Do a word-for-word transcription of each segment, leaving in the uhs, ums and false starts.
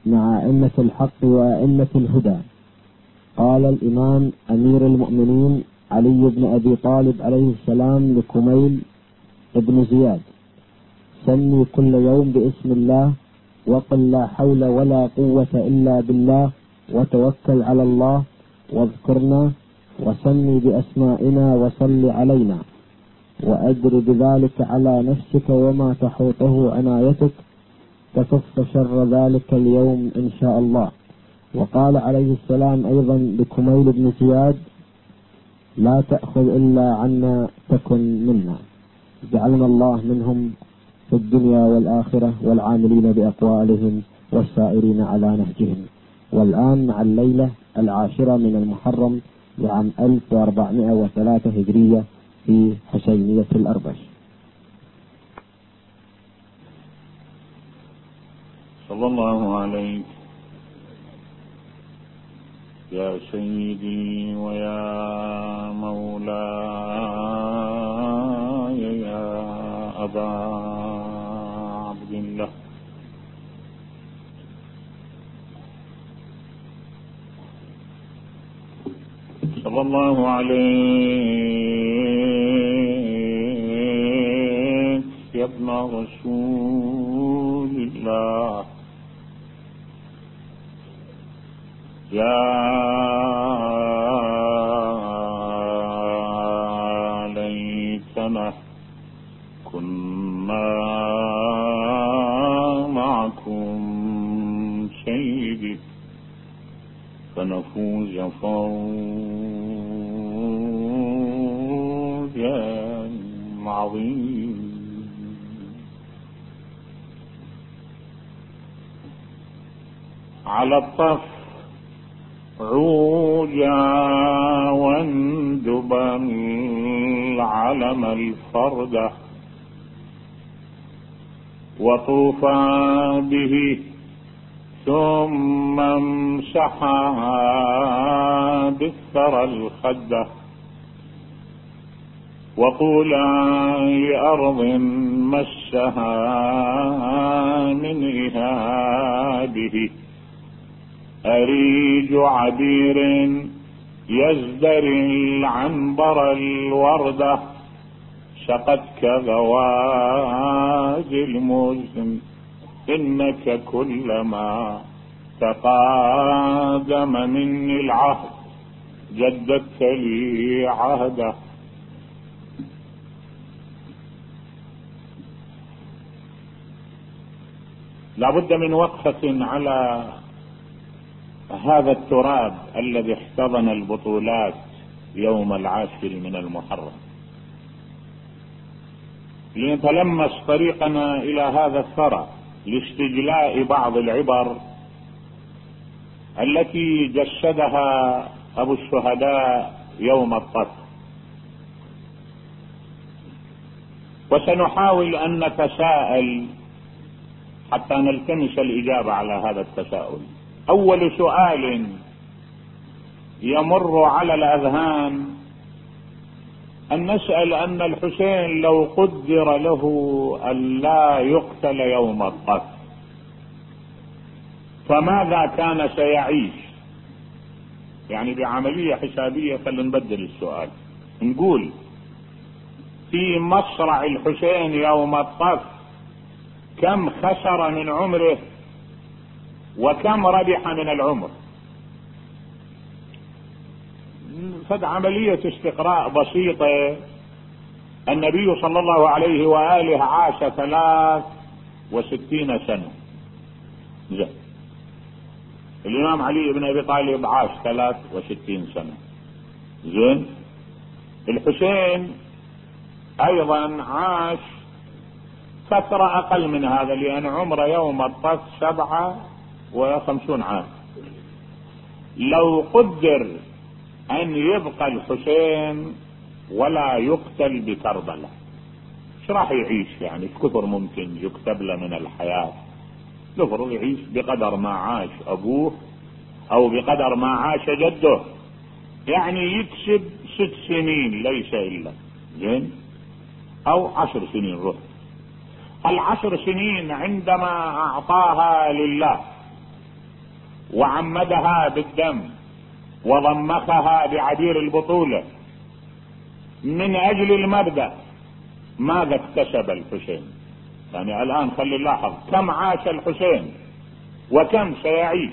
مع أئمة الحق وأئمة الهدى. قال الإمام أمير المؤمنين علي بن أبي طالب عليه السلام لكميل ابن زياد: سمي كل يوم باسم الله، وقل لا حول ولا قوة إلا بالله، وتوكل على الله، واذكرنا، وسمي بأسمائنا، وصل علينا، وأجر بذلك على نفسك وما تحوطه عنايتك، تكف شر ذلك اليوم إن شاء الله. وقال عليه السلام أيضا لكميل بن زياد: لا تأخذ إلا عنا تكن منا. جعلنا الله منهم في الدنيا والآخرة، والعاملين بأقوالهم والسائرين على نهجهم. والآن مع الليلة العاشرة من المحرم لعام ألف وأربعمائة وثلاثة هجرية في حسينية الأربش. صلى الله عليك يا سيدي ويا مولاي يا أبا عبد الله. صلى الله عليك يا ابن رسول الله يا ليتنا كنا معكم سيدي فنفوز فوزا عظيما. على الطف عوجا واندبا العلم الفردة، وطوفا به ثم امسحا بالثرى الخدة، وقولا لأرض مسها من إهابه أريج عبير يزدري العنبر الوردة، سقتك غواز المزن إنك كلما تقادم مني العهد جددت لي عهده. لابد من وقفة على هذا التراب الذي احتضن البطولات يوم العاشر من المحرم، لنتلمس طريقنا إلى هذا الثرى لاستجلاء بعض العبر التي جسدها أبو الشهداء يوم الطف. وسنحاول أن نتساءل حتى نلتمس الإجابة على هذا التساؤل. أول سؤال يمر على الأذهان أن نسأل أن الحسين لو قدر له أن لا يقتل يوم الطف فماذا كان سيعيش؟ يعني بعملية حسابية فلنبدل السؤال، نقول في مصرع الحسين يوم الطف كم خسر من عمره وكم ربح من العمر؟ فد عملية استقراء بسيطة. النبي صلى الله عليه وآله عاش ثلاث وستين سنة، زين. الإمام علي بن أبي طالب عاش ثلاث وستين سنة، زين. الحسين أيضا عاش فترة أقل من هذا، لأن عمره يوم الطف سبعة وخمسون عام. لو قدر أن يبقى الحسين ولا يقتل بكربلاء ايش راح يعيش؟ يعني كثر ممكن يكتب له من الحياة، نفرض يعيش بقدر ما عاش أبوه أو بقدر ما عاش جده، يعني يكسب ست سنين ليس إلا، زين، أو عشر سنين. روح العشر سنين عندما أعطاها لله وعمدها بالدم وضمخها بعبير البطولة من اجل المبدأ. ماذا اكتسب الحسين؟ يعني الان خلي نلاحظ كم عاش الحسين وكم سيعيش.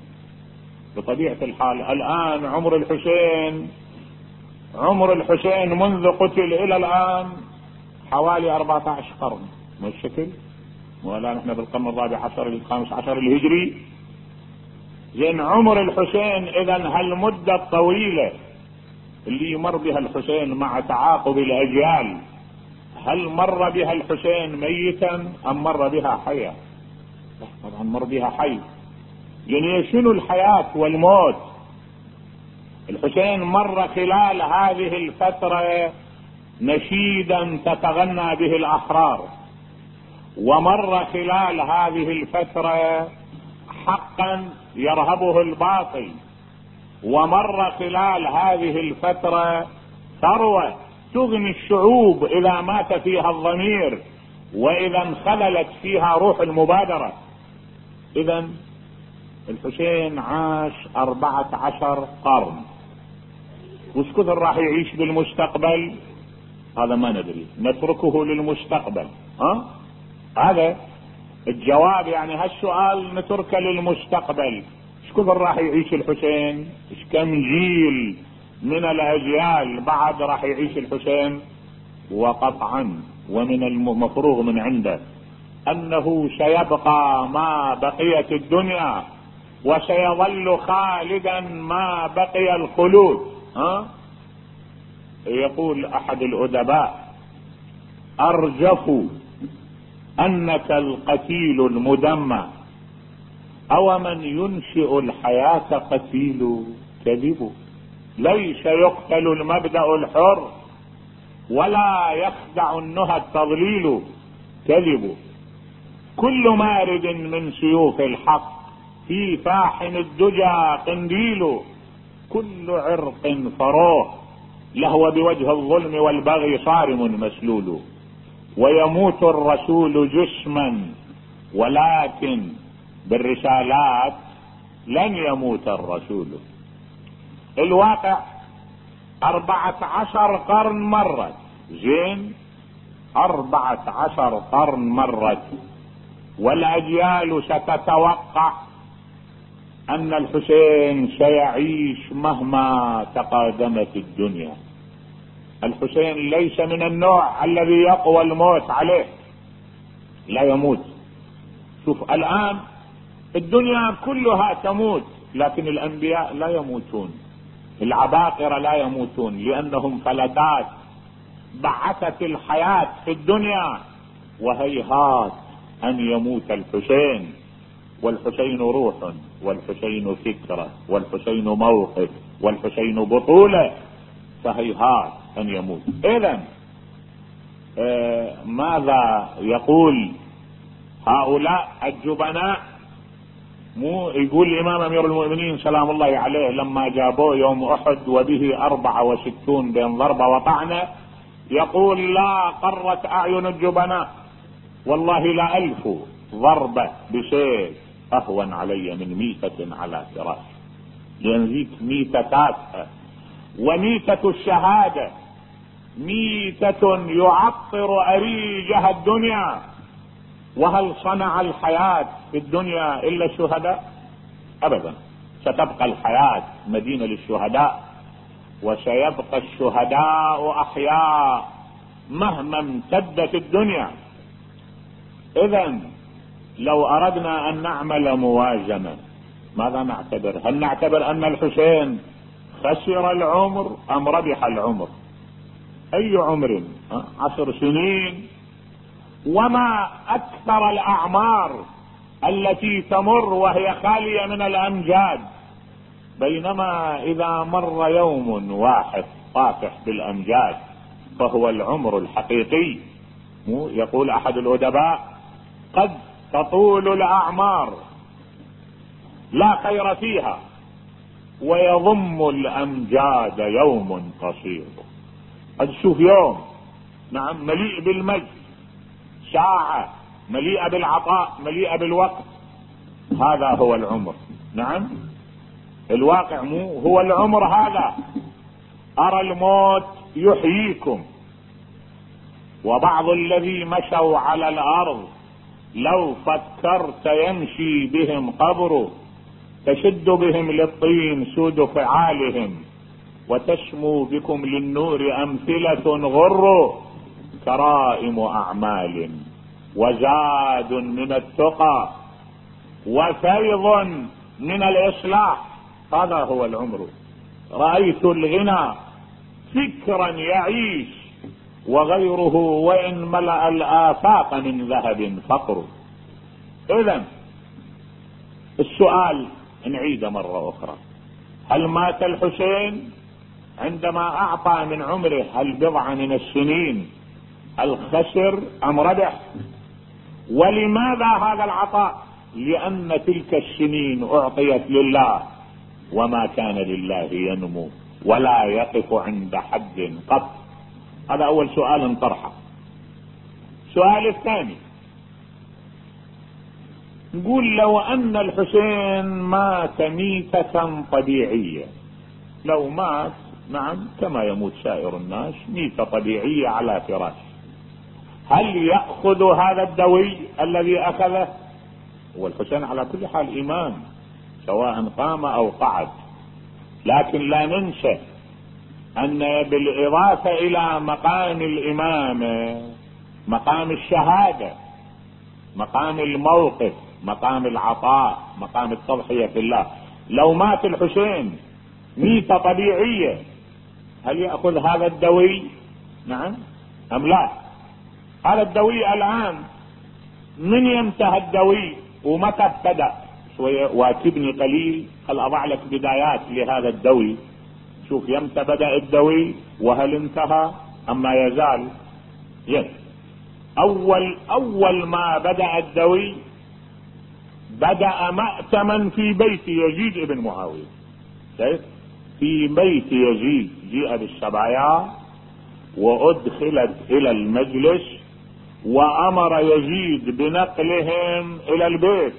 بطبيعة الحال الان عمر الحسين عمر الحسين منذ قتل الى الان حوالي أربعة عشر قرن، مش شكل؟ ولا نحن بالقرن الرابع عشر الخامس عشر الهجري. زين عمر الحسين اذا هالمدة الطويلة اللي يمر بها الحسين مع تعاقب الاجيال، هل مر بها الحسين ميتا ام مر بها حيا؟ طبعا مر بها حي. يعني شنو الحياة والموت؟ الحسين مر خلال هذه الفترة نشيدا تتغنى به الاحرار، ومر خلال هذه الفترة حقا يرهبه الباطل، ومر خلال هذه الفترة ثروة تغني الشعوب اذا مات فيها الضمير واذا انخللت فيها روح المبادرة. اذا الحسين عاش أربعة عشر قرن. وش كثر راح يعيش بالمستقبل؟ هذا ما ندري، نتركه للمستقبل. ها هذا الجواب، يعني هالسؤال نتركه للمستقبل. ايش كثر راح يعيش الحسين؟ ايش كم جيل من الاجيال بعد راح يعيش الحسين؟ وقطعا ومن المفروغ من عنده انه سيبقى ما بقيت الدنيا وسيظل خالدا ما بقي الخلود. ها يقول احد الادباء: ارجفوا انك القتيل المدمى، او من ينشئ الحياة قتيل. كذب، ليس يقتل المبدأ الحر ولا يخدع النهى التضليل. كذب، كل مارد من سيوف الحق في فاحن الدجى قنديل. كل عرق فروه لهو بوجه الظلم والبغي صارم مسلول. ويموت الرسول جسما ولكن بالرسالات لن يموت الرسول. الواقع أربعة عشر قرن مرت. زين، أربعة عشر قرن مرت، والأجيال ستتوقع أن الحسين سيعيش مهما تقادمت الدنيا. الحسين ليس من النوع الذي يقوى الموت عليه، لا يموت. شوف الآن الدنيا كلها تموت، لكن الأنبياء لا يموتون، العباقرة لا يموتون، لأنهم فلتات بعثت الحياة في الدنيا. وهيهات أن يموت الحسين، والحسين روح، والحسين فكرة، والحسين موقف، والحسين بطولة، فهيهات أن يموت. إذن آه ماذا يقول هؤلاء الجبناء؟ مو يقول الإمام أمير المؤمنين سلام الله عليه لما جابوه يوم أحد وبه أربعة وستون بين ضربة وطعنة، يقول: لا قرت أعين الجبناء، والله لا ألف ضربة بسيف أهون علي من ميتة على فراش. لأن ذيك ميتة تافهة، وميتة الشهادة ميتة يعطر أريجها الدنيا. وهل صنع الحياة في الدنيا إلا الشهداء؟ أبدا. ستبقى الحياة مدينة للشهداء، وسيبقى الشهداء أحياء مهما امتدت الدنيا. إذن لو أردنا أن نعمل موازنة ماذا نعتبر؟ هل نعتبر أن الحسين خسر العمر أم ربح العمر؟ أي عمر؟ عشر سنين. وما أكثر الأعمار التي تمر وهي خالية من الأمجاد، بينما إذا مر يوم واحد طافح بالأمجاد فهو العمر الحقيقي. يقول أحد الأدباء: قد تطول الأعمار لا خير فيها، ويضم الأمجاد يوم قصير. قد تشوف يوم نعم مليء بالمجد، ساعة مليئة بالعطاء، مليئة بالوقت، هذا هو العمر. نعم، الواقع مو هو العمر هذا. أرى الموت يحييكم، وبعض الذي مشوا على الأرض لو فكرت يمشي بهم قبر، تشد بهم للطين سود فعالهم، وتشمو بكم للنور أمثلة غر، كرائم أعمال وزاد من التقى وفيض من الإصلاح. هذا هو العمر. رأيت الغنى فكرا يعيش، وغيره وإن ملأ الآفاق من ذهب فقر. إذن السؤال نعيد مرة أخرى: هل مات الحسين عندما أعطى من عمره هل بضع من السنين؟ هل خسر أم ربح؟ ولماذا هذا العطاء؟ لأن تلك السنين أعطيت لله، وما كان لله ينمو ولا يقف عند حد قط. هذا أول سؤال نطرحه. السؤال الثاني، نقول لو أن الحسين مات ميتة طبيعية، لو مات نعم كما يموت سائر الناس ميتة طبيعية على فراش، هل يأخذ هذا الدوي الذي أخذه؟ والحسين على كل حال إمام سواء قام أو قعد، لكن لا ننسى أن بالإضافة إلى مقام الإمامة مقام الشهادة، مقام الموقف، مقام العطاء، مقام التضحية في الله. لو مات الحسين ميتة طبيعية هل يأخذ هذا الدوي؟ نعم أم لا؟ هذا الدوي الآن من ينتهى الدوي ومتى ابتدأ؟ شوية واكبني قليل، هل أضع لك بدايات لهذا الدوي. شوف يمتى بدأ الدوي وهل انتهى أم ما يزال. يس. أول أول ما بدأ الدوي بدأ مأتما في بيت يزيد ابن معاوية. شايف؟ في بيت يزيد جيء بالسبايا وأدخلت إلى المجلس، وأمر يزيد بنقلهم إلى البيت،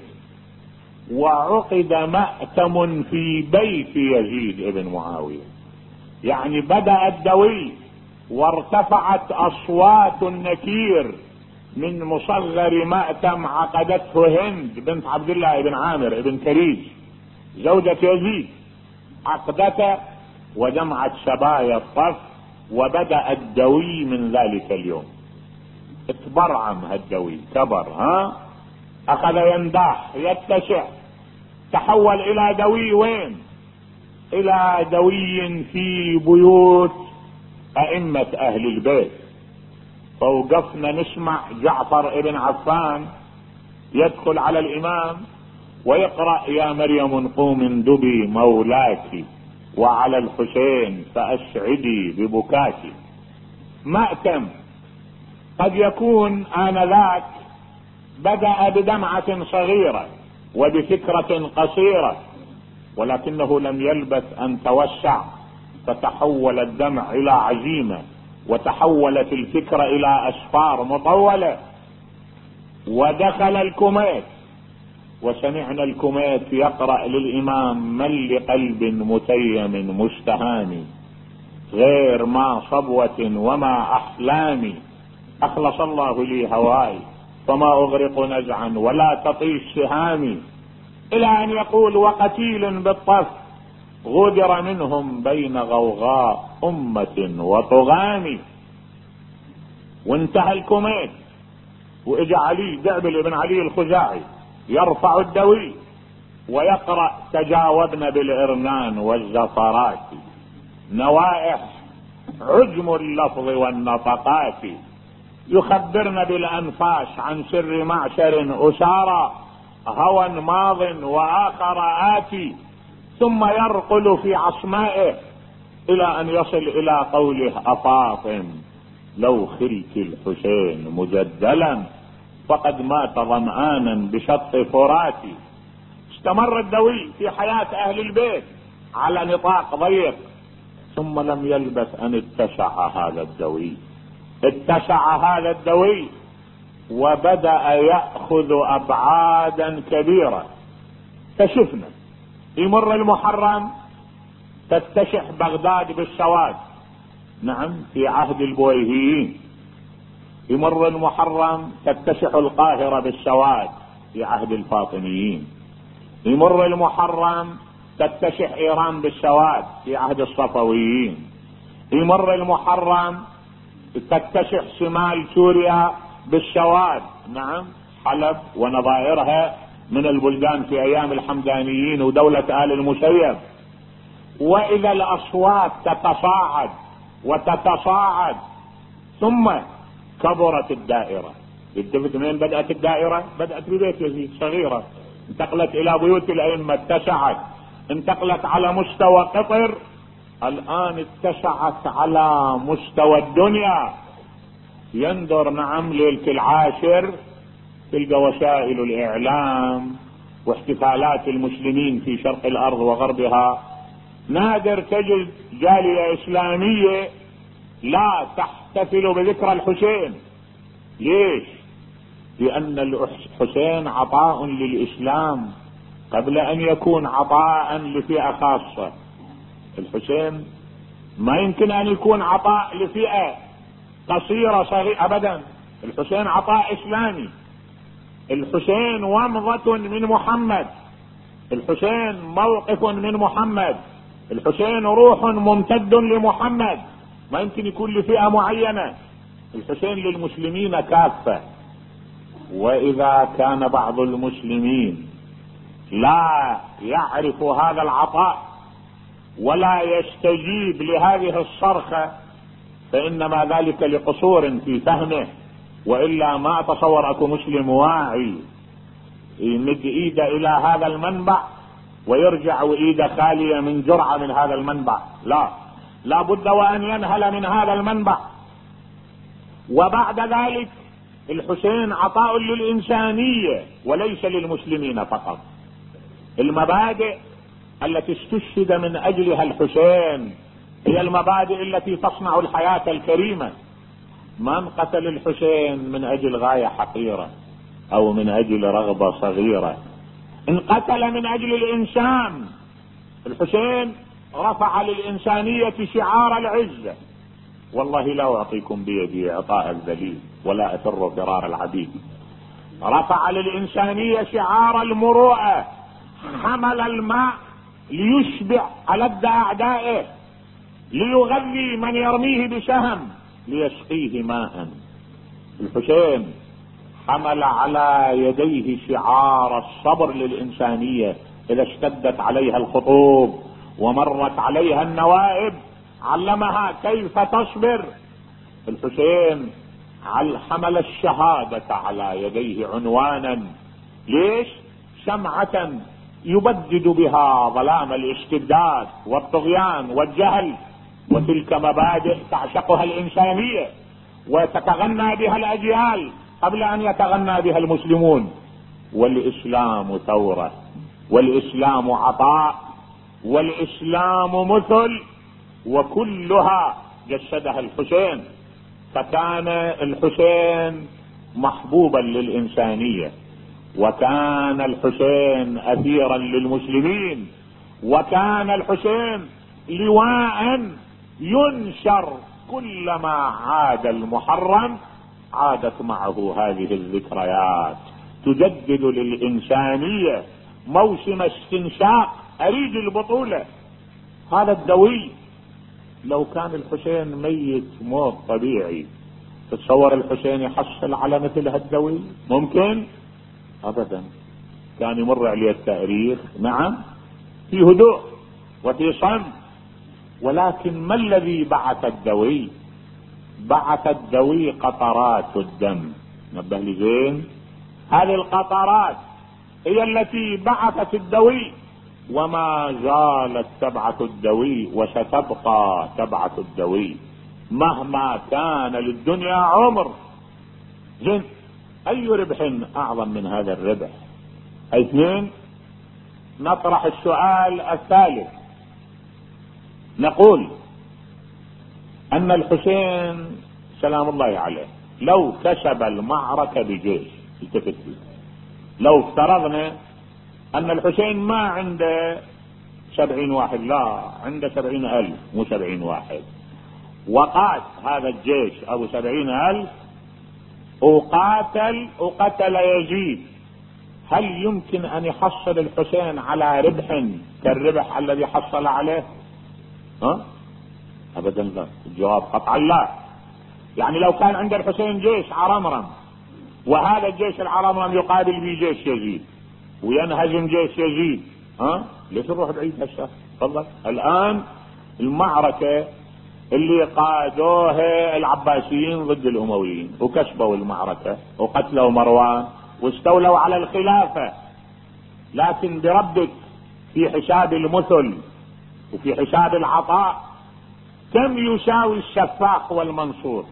وعقد مأتم في بيت يزيد ابن معاوية. يعني بدأ الدوي وارتفعت أصوات النكير من مصغر مأتم عقدته هند بنت عبد الله بن عامر بن كريج زوجة يزيد، عقدته وجمعت سبايا الصف، وبدأ الدوي من ذلك اليوم. اتبرعم هالدوي، كبر، ها اخذ ينداح يتسع، تحول الى دوي وين؟ الى دوي في بيوت ائمة اهل البيت. فوقفنا نسمع جعفر ابن عفان يدخل على الامام ويقرأ: يا مريم قوم دبي مولاك، وعلى الحسين فاسعدي ببكاك. مأتم قد يكون آنذاك بدأ بدمعة صغيرة وبفكرة قصيرة، ولكنه لم يلبث أن توسع، فتحول الدمع إلى عزيمة، وتحولت الفكرة إلى أسفار مطولة. ودخل الكوميت، وسمعنا الكوميت يقرأ للإمام: من لقلب متيم مستهان، غير ما صبوة وما أحلامي، أخلص الله لي هواي فما أغرق نزعا ولا تطيش سهامي، إلى أن يقول: وقتيل بالطف غدر منهم بين غوغاء أمة وطغام. وانتهى الكوميت، وإجا علي دعبل ابن علي الخزاعي يرفع الدوي ويقرأ: تجاوبنا بالإرنان والزفرات، نوائح عجم اللفظ والنطقات، يخبرنا بالأنفاس عن سر معشر أسارى، هوى ماض وآخر آتي، ثم يرقل في عصمائه إلى أن يصل إلى قوله: أفاطم لو خلت الحسين مجدلا فقد مات ظمآنا بشط فراتي. استمر الدوي في حياة أهل البيت على نطاق ضيق، ثم لم يلبث أن اتسع هذا الدوي اتسع هذا الدوي وبدأ يأخذ أبعادا كبيرة. كشفنا يمر المحرم تتسح بغداد بالسواد، نعم في عهد البويهيين. يمر المحرم تتسح القاهرة بالسواد في عهد الفاطميين. يمر المحرم تتسح ايران بالسواد في عهد الصفويين. يمر المحرم تتسح شمال سوريا بالسواد، نعم حلب ونظائرها من البلدان في ايام الحمدانيين ودولة آل المسيب. واذا الاصوات تتصاعد وتتصاعد ثم كبرت الدائرة. التفت من بدأت الدائرة؟ بدأت ببيت يزيد صغيرة، انتقلت الى بيوت الائمة، اتسعت، انتقلت على مستوى قطر، الان اتسعت على مستوى الدنيا. يندر نعم ليلة العاشر تلقى وسائل الاعلام واحتفالات المسلمين في شرق الارض وغربها، نادر تجد جالية اسلامية لا تحتفل بذكرى الحسين. ليش؟ لان الحسين عطاء للاسلام قبل ان يكون عطاء لفئة خاصة. الحسين ما يمكن ان يكون عطاء لفئة قصيرة صغيرة ابدا. الحسين عطاء اسلامي. الحسين ومضة من محمد. الحسين موقف من محمد. الحسين روح ممتد لمحمد، ما يمكن يكون لفئة معينة. الحسين للمسلمين كافة. واذا كان بعض المسلمين لا يعرف هذا العطاء ولا يستجيب لهذه الصرخة فانما ذلك لقصور في فهمه، والا ما اتصور اكو مسلم واعي يمد ايده الى هذا المنبع ويرجع وايده خالية من جرعة من هذا المنبع. لا، لا بد وان ينهل من هذا المنبع. وبعد ذلك الحسين عطاء للإنسانية وليس للمسلمين فقط. المبادئ التي استشهد من اجلها الحسين هي المبادئ التي تصنع الحياة الكريمة. من قتل الحسين من اجل غاية حقيرة او من اجل رغبة صغيرة، ان قتل من اجل الانسان. الحسين رفع للانسانية شعار العزة. والله لا اعطيكم بيدي اعطاء الذليل ولا افر فرار العبيد. رفع للانسانية شعار المروءة. حمل الماء ليشبع ألد اعدائه، ليغذي من يرميه بسهم، ليسقيه ماء. الحسين حمل على يديه شعار الصبر للإنسانية. إذا اشتدت عليها الخطوب ومرت عليها النوائب علمها كيف تصبر. الحسين حمل الشهادة على يديه عنوانا. ليش؟ شمعة يبدد بها ظلام الاستبداد والطغيان والجهل. وتلك مبادئ تعشقها الإنسانية وتتغنى بها الأجيال قبل أن يتغنى بها المسلمون. والإسلام ثورة، والإسلام عطاء، والإسلام مثل، وكلها جسدها الحسين. فكان الحسين محبوبا للإنسانية، وكان الحسين أثيرا للمسلمين، وكان الحسين لواء ينشر كلما عاد المحرم. عادت معه هذه الذكريات تجدد للإنسانية موسم استنشاق أريج البطولة. هذا الدوي لو كان الحسين ميت موت طبيعي تتصور الحسين يحصل على مثل هالدوي؟ ممكن؟ أبدا. كان يمر عليه التاريخ نعم في هدوء وفي صمت. ولكن ما الذي بعث الدوي؟ بعث الدوي قطرات الدم. نبه لي زين، هذه القطرات هي التي بعثت الدوي، وما زالت تبعث الدوي وستبقى تبعث الدوي مهما كان للدنيا عمر. زين، اي ربح اعظم من هذا الربح؟ اثنين، نطرح السؤال الثالث، نقول ان الحسين سلام الله عليه لو كسب المعركة بجيش، التفت لي، لو افترضنا ان الحسين ما عنده سبعين واحد، لا، عنده سبعين ألف مو سبعين واحد. وقات هذا الجيش أبو سبعين ألف وقاتل وقتل يزيد. هل يمكن أن يحصل الحسين على ربح كالربح الذي حصل عليه؟ ها؟ أبدا لا. الجواب قطعا لا. يعني لو كان عند الحسين جيش عرمرم وهذا الجيش العرمرم يقابل به جيش يزيد وينهزم جيش يزيد، ها؟ ليش نروح بعيد هالشهر؟ تفضل. الآن المعركة اللي قادوها العباسيين ضد الأمويين وكسبوا المعركة وقتلوا مروان واستولوا على الخلافة، لكن بربك في حساب المثل وفي حساب العطاء كم يساوي الشفاح والمنصور؟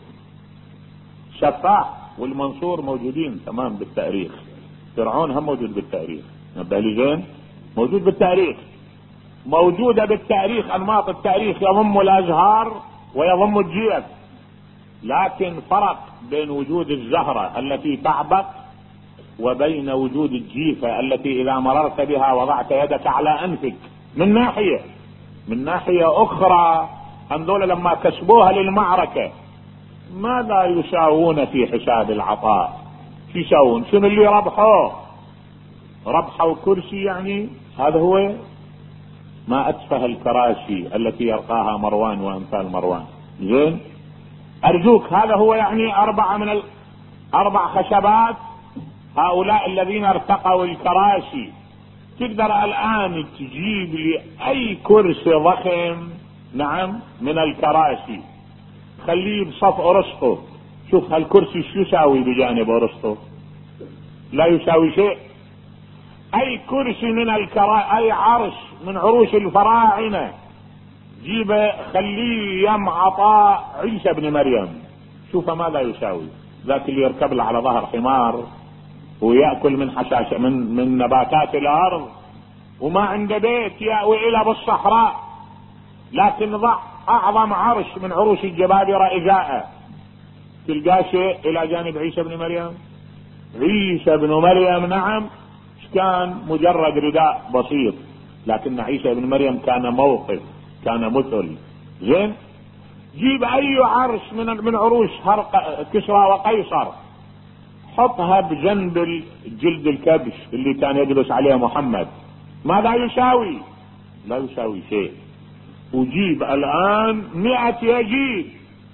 الشفاح والمنصور موجودين تمام بالتاريخ. فرعون هم موجود بالتاريخ، نبه لي زين، موجود بالتاريخ، موجودة بالتاريخ. أنماط التاريخ يضم الأزهار ويضم الجيف، لكن فرق بين وجود الزهرة التي تعبق وبين وجود الجيفة التي إذا مررت بها وضعت يدك على أنفك. من ناحية من ناحية أخرى هذول لما كسبوها للمعركة ماذا يساوون في حساب العطاء؟ شو يساوون؟ شنو اللي ربحوه؟ ربحوا كرسي، يعني هذا هو ما أتفه الكراسي التي يرقاها مروان وأمثال مروان. زين، أرجوك، هذا هو يعني أربعة من ال... أربع خشبات هؤلاء الذين ارتقوا الكراسي. تقدر الآن تجيب لي أي كرسي ضخم، نعم، من الكراسي، خليه بصف أرسطو، شوف هالكرسي شو يساوي بجانب أرسطو؟ لا يساوي شيء. أي كرسي من الكراسي، أي عرش من عروش الفراعنة جيبه خليه يم عطاء عيسى بن مريم، شوف ماذا يساوي. ذاك اللي يركب له على ظهر حمار ويأكل من حشاشة من, من نباتات الأرض وما عنده بيت يأوي إلى بالصحراء، لكن ضع أعظم عرش من عروش الجبابرة إزاءه، تلقى شيء إلى جانب عيسى بن مريم؟ عيسى بن مريم نعم كان مجرد رداء بسيط، لكن عيسى بن مريم كان موقف، كان مثل. زين، جيب أي عرش من من عروش هرق كسرى وقيصر، حطها بجنب جلد الكبش اللي كان يجلس عليه محمد، ماذا يساوي؟ لا يساوي شيء. وجيب الآن مئة يزيد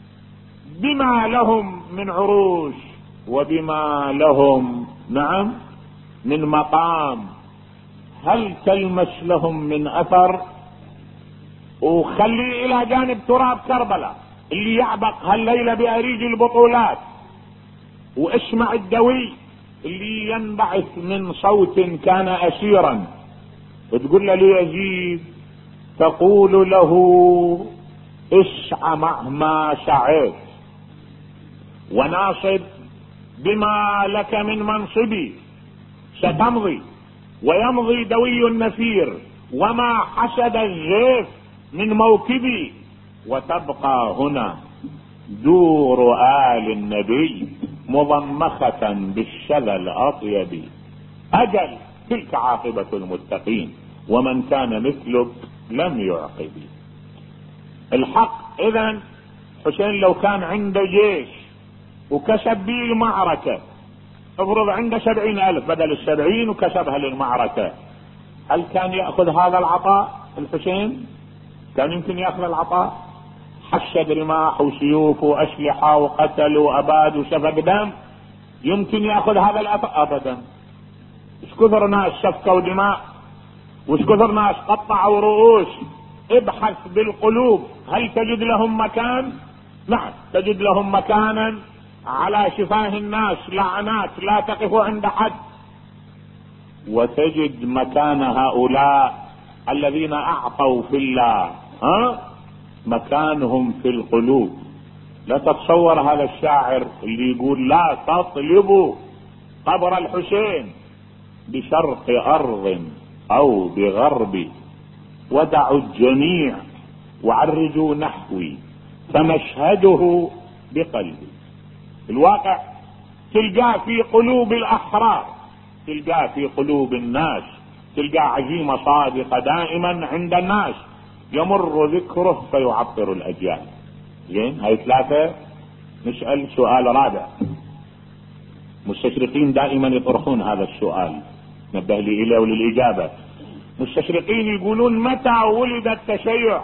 بما لهم من عروش وبما لهم نعم من مقام، هل تلمس لهم من أثر؟ وخلي إلى جانب تراب كربلاء اللي يعبق هالليلة بأريج البطولات، واسمع الدوي اللي ينبعث من صوت كان أسيرا، وتقول له ليزيد، تقول له اسع مهما سعيت وناصب بما لك من منصبي، ستمضي ويمضي دوي النفير وما حسد الزيف من موكبي، وتبقى هنا دور آل النبي مضمخة بالشذى الأطيب. أجل، تلك عاقبة المتقين، ومن كان مثلك لم يعقب. الحق إذن حسين لو كان عنده جيش وكسب به المعركة، افرض عنده سبعين ألف بدل السبعين وكسبها للمعركة، هل كان يأخذ هذا العطاء الحسين؟ كان يمكن يأخذ العطاء؟ حشد رماح وسيوف وأسلحة وقتل وأباد وسفك دم، يمكن يأخذ هذا العطاء؟ أبدا. ايش كثر ناس سفكوا دماء وايش كثر ناس قطعوا رؤوس. ابحث بالقلوب، هل تجد لهم مكان؟ نعم، تجد لهم مكانا على شفاه الناس، لعنات لا تقف عند حد. وتجد مكان هؤلاء الذين اعطوا في الله، ها، مكانهم في القلوب. لا تتصور هذا الشاعر اللي يقول لا تطلبوا قبر الحسين بشرق ارض او بغرب، ودعوا الجميع وعرجوا نحوي فمشهده بقلبي. الواقع تلقاه في قلوب الاحرار، تلقاه في قلوب الناس تلقى عزيمة صادقة دائما عند الناس، يمر ذكره فيعطر الأجيال. زين، هاي ثلاثة. نسأل سؤال رابع. مستشرقين دائما يطرحون هذا السؤال، نبه لي إليه وللإجابة. مستشرقين يقولون متى ولد التشيع؟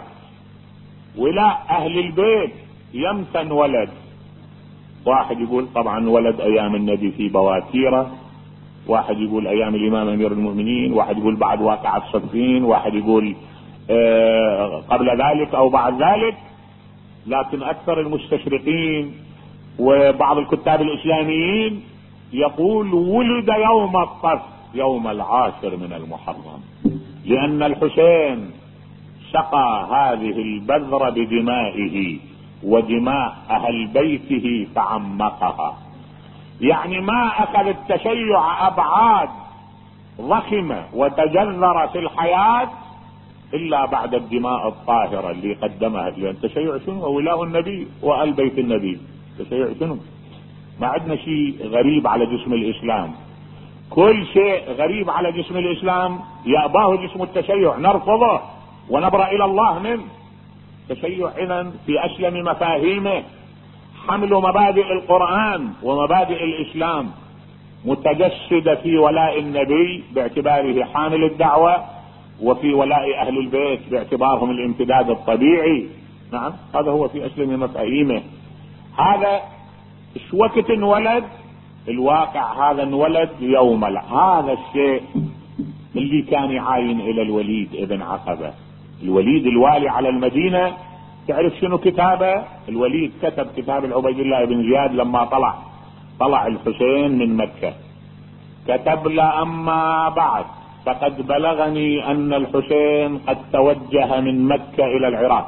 ولا أهل البيت يمتى ولد؟ واحد يقول طبعا ولد أيام النبي في بواكيره، واحد يقول أيام الإمام أمير المؤمنين، واحد يقول بعد واقعة صفين، واحد يقول آه قبل ذلك أو بعد ذلك. لكن أكثر المستشرقين وبعض الكتاب الإسلاميين يقول ولد يوم الطف، يوم العاشر من المحرم، لأن الحسين سقى هذه البذرة بدمائه ودماء أهل بيته فعمقها. يعني ما أخذ التشيع أبعاد ضخمة وتجذر في الحياة إلا بعد الدماء الطاهرة اللي قدمها. لأن التشيع شنو؟ ولاء النبي وآل بيت النبي. التشيع شنو؟ ما عندنا شيء غريب على جسم الإسلام. كل شيء غريب على جسم الإسلام يأباه جسم التشيع نرفضه ونبرأ إلى الله منه. التشيع إذن في أسلم مفاهيمه حمل مبادئ القرآن ومبادئ الإسلام، متجسدة في ولاء النبي باعتباره حامل الدعوة، وفي ولاء أهل البيت باعتبارهم الامتداد الطبيعي. نعم، هذا هو في أسلم مفاهيمه. هذا ايش وقت انولد؟ الواقع هذا انولد يوم لا. هذا الشيء اللي كان يعاين الى الوليد ابن عقبة. الوليد الوالي على المدينة، تعرف شنو كتابه؟ الوليد كتب كتاب العبيد الله بن زياد لما طلع طلع الحسين من مكة، كتب له: أما بعد فقد بلغني أن الحسين قد توجه من مكة إلى العراق،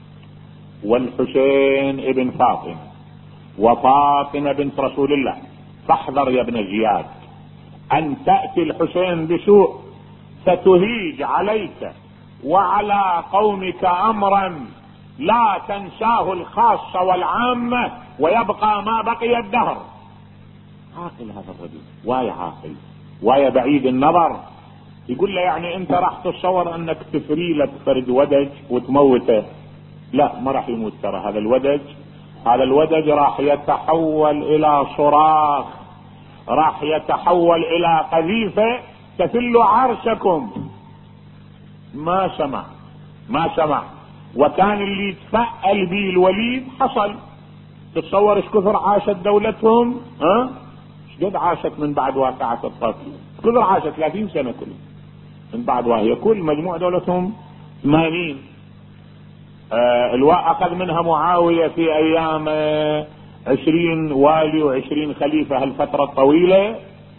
والحسين ابن فاطمة وفاطمة بنت رسول الله، فاحذر يا ابن زياد أن تأتي الحسين بسوء فتهيج عليك وعلى قومك أمرا لا تنساه الخاصة والعامة ويبقى ما بقي الدهر. عاقل هذا الرجل، واي عاقل، واي بعيد النظر. يقول له يعني انت راح تتصور انك تفري لك فرد ودج وتموته؟ لا، ما راح يموت. ترى هذا الودج هذا الودج راح يتحول الى صراخ، راح يتحول الى قذيفة تفل عرشكم. ما سمع ما سمع. وكان اللي يتفأل به الوليد حصل. تتصور ايش كثر عاشت دولتهم؟ ها ايش قد عاشت من بعد واقعة الطف؟ كثر عاشت ثلاثين سنة كل من بعد، وهي كل مجموع دولتهم ثمانين. آه الواء اخذ منها معاوية في ايام آه عشرين والي وعشرين خليفة هالفترة الطويلة،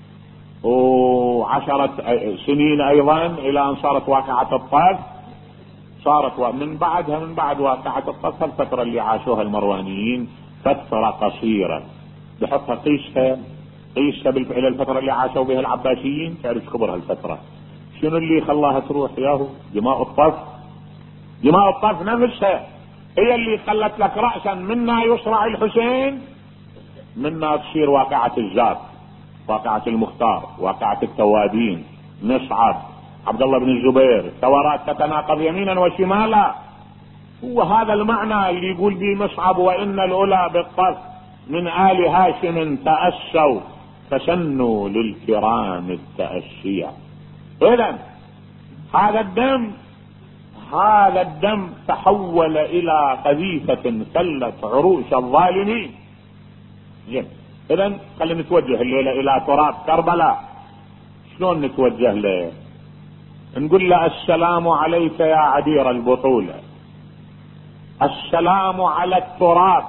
وعشرة سنين ايضا الى ان صارت واقعة الطف. صارت من بعدها من بعد واقعة الطف الفترة اللي عاشوها المروانيين فترة قصيرة. بحطها قيسها قيسها بالفعل الفترة اللي عاشوا بها العباسيين، تعرف كبر هالفترة. شنو اللي خلاها تروح ياهو؟ دماء الطف. دماء الطف نفسها هي اللي خلت لك رأسا منا يصرع الحسين، منا تصير واقعة الزاد، واقعة المختار، واقعة التوابين، مصعب، عبد الله بن الزبير، ثورات تتناقض يمينا وشمالا. هو هذا المعنى اللي يقول به مصعب: وإن الأولى بالطف من آل هاشم تأسوا فسنوا للكرام التأسيا. إذن هذا الدم هذا الدم تحول إلى قذيفة سلت عروش الظالمين. إذن خلينا نتوجه الليلة إلى تراب كربلاء. شلون نتوجه له؟ نقول له: السلام عليك يا عبير البطولة، السلام على التراب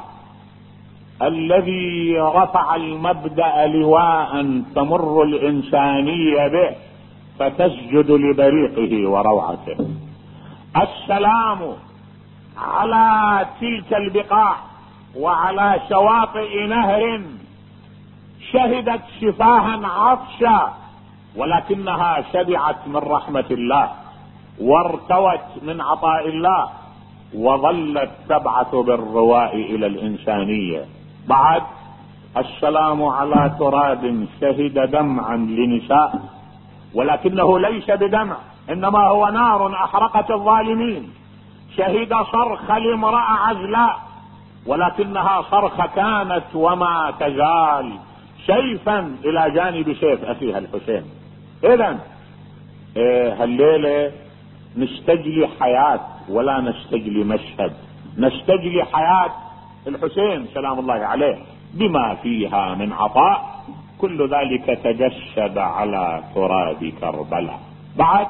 الذي رفع المبدأ لواء تمر الإنسانية به فتسجد لبريقه وروعته. السلام على تلك البقاع وعلى شواطئ نهر شهدت شفاها عطشا ولكنها شبعت من رحمة الله وارتوت من عطاء الله وظلت تبعث بالرواء إلى الإنسانية. بعد: السلام على تراب شهد دمعا لنساء ولكنه ليس بدمع، انما هو نار احرقت الظالمين. شهد صرخ لامرأة عزلاء، ولكنها صرخة كانت وما تزال، سيفا الى جانب سيف اخيها الحسين. اذا إيه هالليلة نستجلي حياة ولا نستجلي مشهد، نستجلي حياة الحسين سلام الله عليه بما فيها من عطاء، كل ذلك تجسد على تراب كربلاء. بعد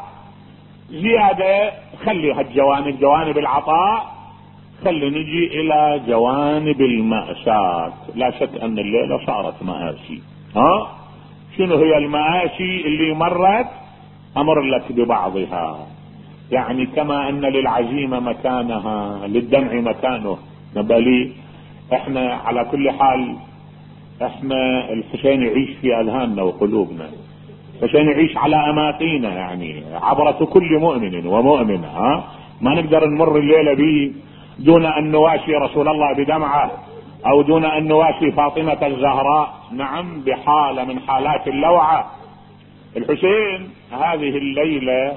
زيادة خلي هالجوانب جوانب العطاء، خلي نجي الى جوانب المأساة. لا شك ان الليلة صارت مآسي. ها شنو هي المآسي اللي مرت؟ امر لك ببعضها. يعني كما ان للعزيمة مكانها للدمع مكانه، نبالي احنا على كل حال احنا الحسين يعيش في اذهاننا وقلوبنا، الحسين يعيش على اماقينا، يعني عبرة كل مؤمن ومؤمنة. ها ما نقدر نمر الليلة به دون ان نواشي رسول الله بدمعه، او دون ان نواشي فاطمة الزهراء نعم بحالة من حالات اللوعة. الحسين هذه الليلة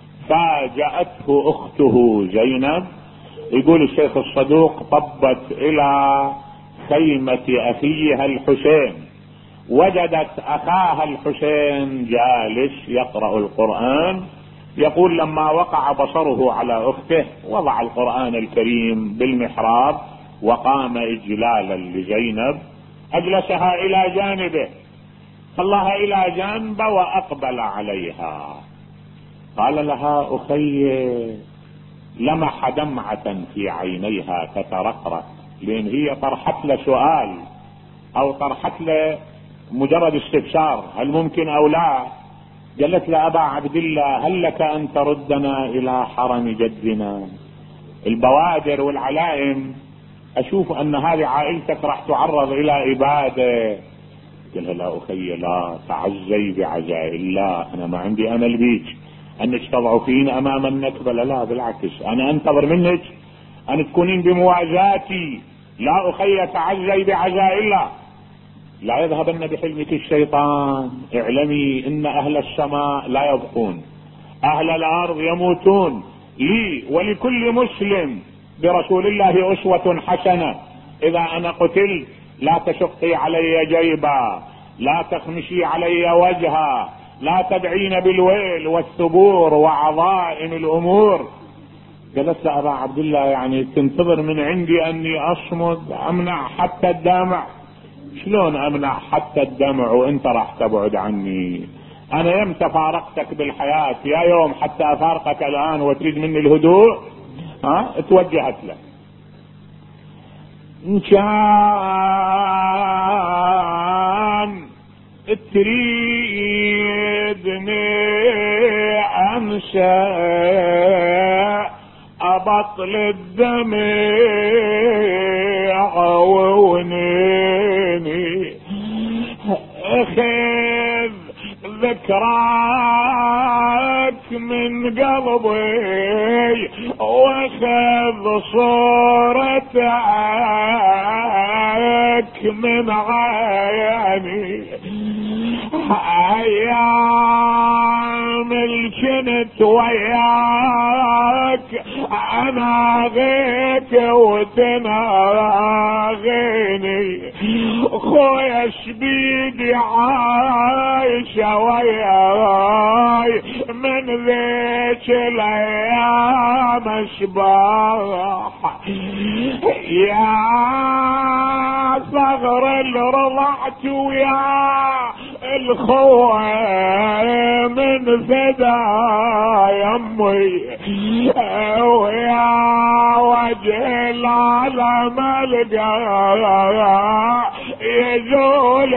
فاجأته اخته زينب، يقول الشيخ الصدوق طبت الى خيمة اخيها الحسين، وجدت اخاها الحسين جالس يقرأ القرآن. يقول لما وقع بصره على اخته وضع القرآن الكريم بالمحراب وقام اجلالا لزينب، اجلسها الى جانبه، خلاها الى جانبه واقبل عليها. قال لها اخي، لمح دمعة في عينيها تترقرق، لان هي طرحت له سؤال او طرحت له مجرد استفسار هل ممكن او لا. قالت له ابا عبد الله هل لك ان تردنا الى حرم جدنا؟ البوادر والعلائم اشوف ان هذه عائلتك راح تعرض الى ابادة. قال لا اخي لا تعزي بعزاء الله، انا ما عندي امل بيك انك تضعفين امام النكبة، لا بالعكس انا انتظر منك ان تكونين بموازاتي. لا اخي تعزي بعزاء الله، لا يذهبن بحلمك الشيطان، اعلمي ان اهل السماء لا يبقون، اهل الارض يموتون، لي ولكل مسلم برسول الله اسوة حسنة. اذا انا قتلت لا تشقي علي جيبا، لا تخمشي علي وجها، لا تدعين بالويل والثبور وعظائم الامور. جلست ابا عبد الله يعني تنتظر من عندي اني اصمد امنع حتى الدمع؟ شلون امنع حتى الدمع وانت راح تبعد عني؟ انا يمتى فارقتك بالحياة؟ يا يوم حتى افارقك الان وتريد مني الهدوء؟ ها توجهت له. ان كان تريدني امشى ابطل الدمع ونيني، اخذ ذكراك من قلبي واخذ صورتك من عيني، ايام الجنت وياك انا غيك وتناغيني، خويا شبيدي عايشة وياي من ذيك الايام شباح، يا صغر اللي رضعت ويا الخوة من فدا يمي، ويا وجه العالم القى يزول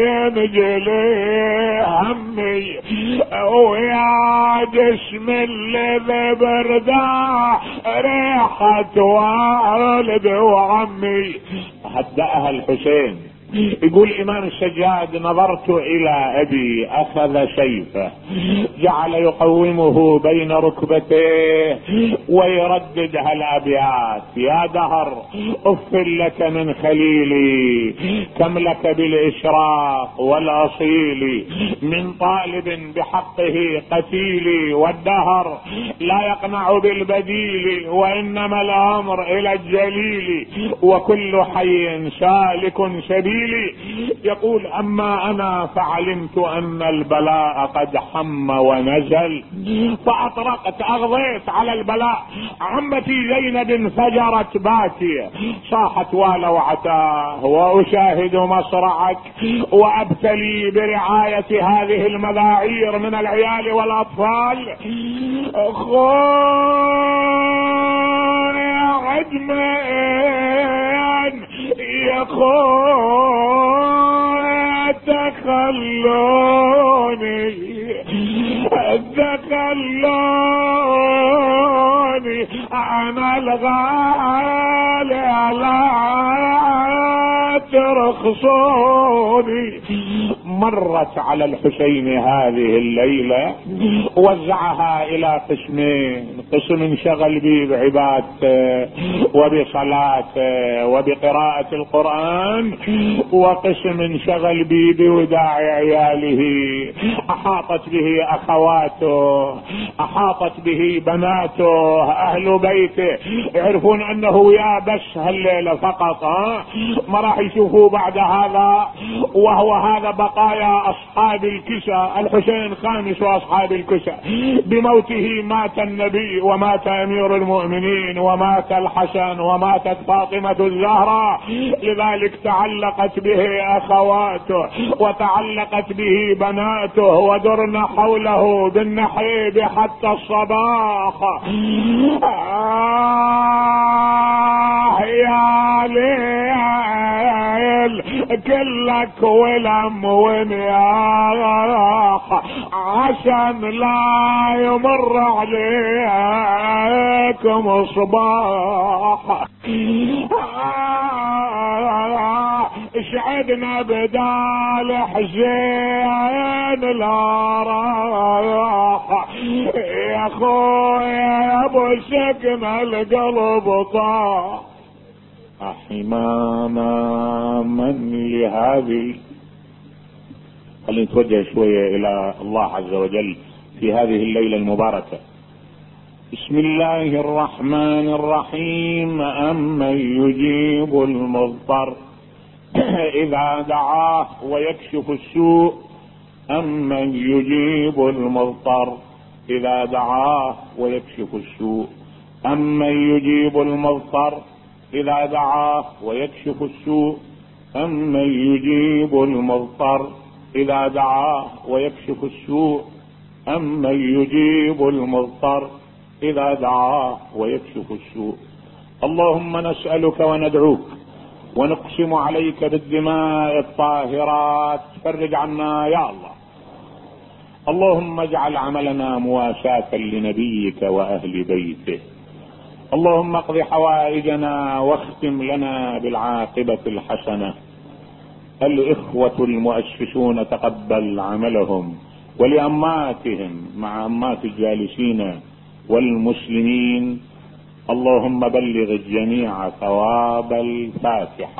وينجلي همي، ويا جسم اللي بردا ريحة والد وعمي. هدأها الحسين يقول الإمام السجاد: نظرت إلى أبي أخذ سيفه جعل يقومه بين ركبتيه ويردد هالأبيات: يا دهر أف لك من خليلي، كم لك بالإشراق والأصيل، من طالب بحقه قتيلي، والدهر لا يقنع بالبديل، وإنما الأمر إلى الجليل، وكل حي سالك سبيلي. يقول: أما أنا فعلمت أن البلاء قد حم ونزل، فأطرقت أغضيت على البلاء، عمتي زينب فجرت باكية، صاحت ولوعتاه وأشاهد مصرعك وأبتلي برعاية هذه المذاعير من العيال والأطفال. خون يا عدمان يا خون تخلوني تخلوني أنا الغالي لا ترخصوني. مرت على الحسين هذه الليلة وزعها إلى قسمين: قسم انشغل به بعبادته وبصلاته وبقراءة القرآن، وقسم انشغل به بوداع عياله. أحاطت به أخواته، أحاطت به بناته، أهل بيته، يعرفون أنه يا بس هالليلة فقط، ها ما راح يشوفوا بعد هذا. وهو هذا بقايا أصحاب الكسى، الحسين خامس وأصحاب الكسى. بموته مات النبي ومات أمير المؤمنين ومات الحسن وماتت فاطمة الزهراء، لذلك تعلقت به أخواته وتعلقت به بناته ودرن حوله بالنحيب حتى الصباح. آه يا ليل كلك ولم ونياح، عشان لا يمر عليكم صباح. اشعدنا بدال حزين لا راح، يا خويا يا ابو سكن القلب طاح. حمانا من لهذه. خلينا نتوجه شوية إلى الله عز وجل في هذه الليلة المباركة. بسم الله الرحمن الرحيم. أمن يجيب المضطر إذا دعاه ويكشف السوء، أمن يجيب المضطر إذا دعاه ويكشف السوء، أمن يجيب المضطر إذا دعاه ويكشف السوء، أمن يجيب المضطر إذا دعاه ويكشف السوء، أمن يجيب المضطر إذا دعاه ويكشف السوء. اللهم نسألك وندعوك ونقسم عليك بالدماء الطاهرات، فرج عنا يا الله. اللهم اجعل عملنا مواساة لنبيك وأهل بيته. اللهم اقض حوائجنا واختم لنا بالعاقبة الحسنة. الإخوة المؤسسون تقبل عملهم، ولأماتهم مع أمات الجالسين والمسلمين. اللهم بلغ الجميع ثواب الفاتحة.